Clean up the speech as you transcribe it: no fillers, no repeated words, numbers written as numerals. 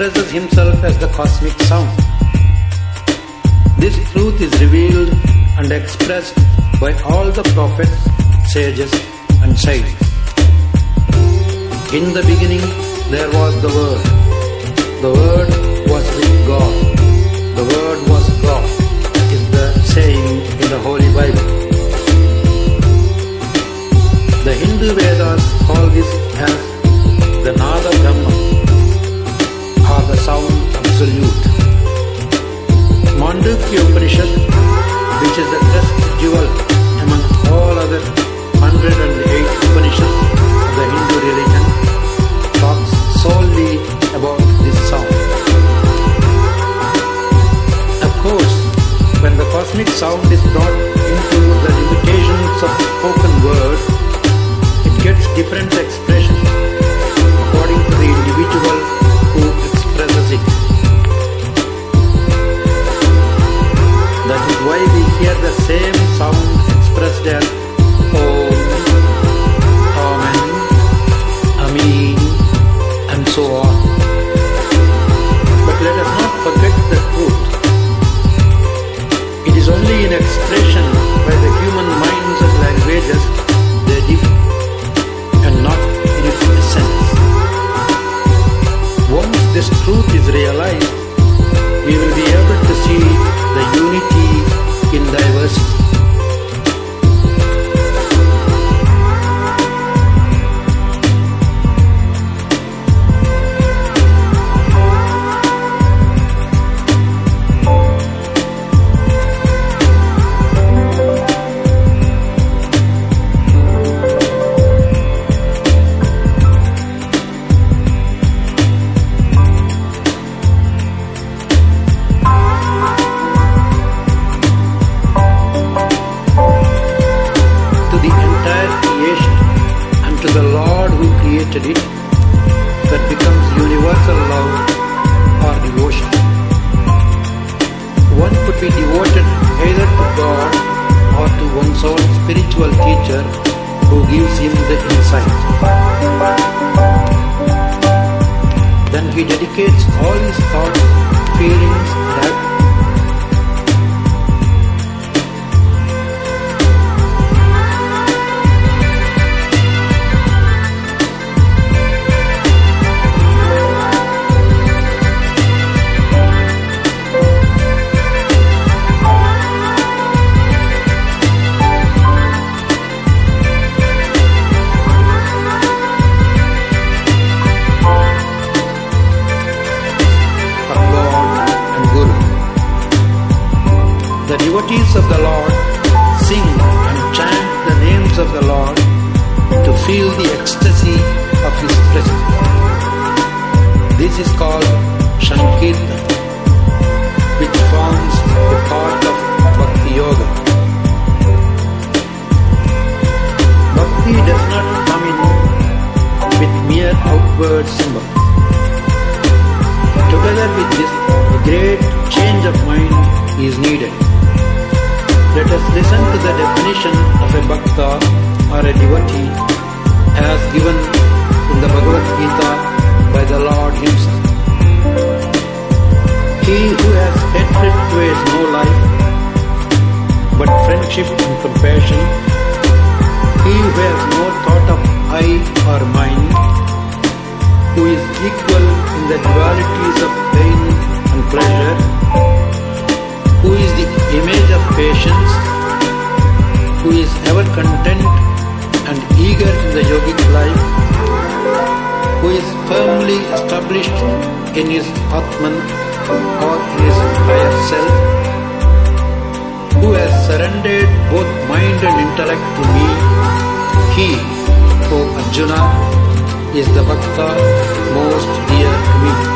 expresses himself as the cosmic sound. This truth is revealed and expressed by all the prophets, sages and saints. In the beginning there was the Word. The Word was with God. The Word was God, is the saying in the Holy Bible. The Hindu Vedas call this as the Nada Brahma, or the sound absolute. Mandukya Upanishad, which is the best jewel among all other 108 Upanishads of the Hindu religion, talks solely about this sound. Of course, when the cosmic sound is brought into the limitations of the spoken word, it gets different expression according to the individual who expresses it. That is why we hear the same sound expressed as Om, Amen, Ameen, and so on. But let us not forget the truth. It is only in expression by the human minds and languages they differ, and not in its essence. Once this truth is realized, we will be able to see the unity in diversity. That becomes universal love or devotion. One could be devoted either to God or to one's own spiritual teacher who gives him the insight. Then he dedicates all his thoughts, feelings and actions devotees of the Lord sing and chant the names of the Lord to feel the ecstasy of His presence. This is called Sankirtan, which forms a part of Bhakti Yoga. Bhakti does not come in with mere outward symbols. Together with this, a great change of mind is needed. Let us listen to the definition of a bhakta or a devotee as given in the Bhagavad Gita by the Lord Himself. He who has hatred towards no life, but friendship and compassion, he who has no thought of I or mine, who is equal in the dualities of pain and pleasure, who is the image of patience, who is ever content and eager in the yogic life, who is firmly established in his Atman or in his higher self, who has surrendered both mind and intellect to me, he, O Arjuna, is the bhakta most dear to me.